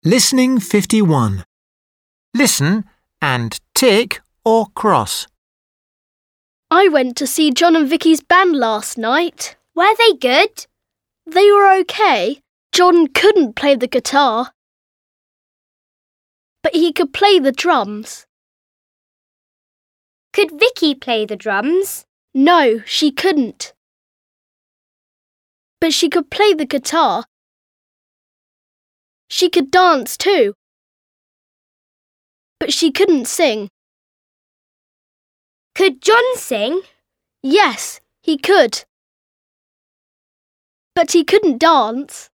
Listening 51. Listen and tick or cross. I went to see John and Vicky's band last night. Were they good? They were okay. John couldn't play the guitar, but he could play the drums. Could Vicky play the drums? No, she couldn't. But she could play the guitar. She could dance too, but she couldn't sing. Could John sing? Yes, he could. But he couldn't dance.